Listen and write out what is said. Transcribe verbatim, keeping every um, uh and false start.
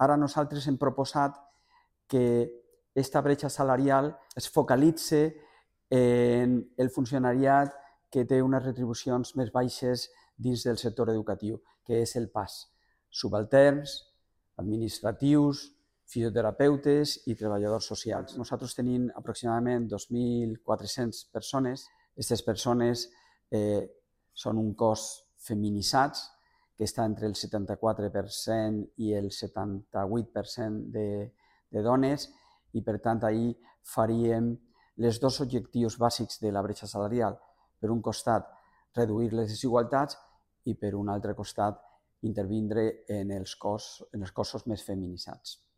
Ara nosaltres hem proposat que aquesta bretxa salarial es focalitzi en el funcionariat que té unes retribucions més baixes dins del sector educatiu, que és el pas. Subalterns, administratius, fisioterapeutes i treballadors socials. Nosaltres tenim aproximadament dos mil quatre-centes persones. Aquestes persones eh, són un cos feminitzats, que està entre el setanta-quatre per cent i el setanta-vuit per cent de, de dones, i per tant ahir faríem els dos objectius bàsics de la bretxa salarial. Per un costat, reduir les desigualtats i per un altre costat, intervindre en els, cos, en els cossos més feminitzats.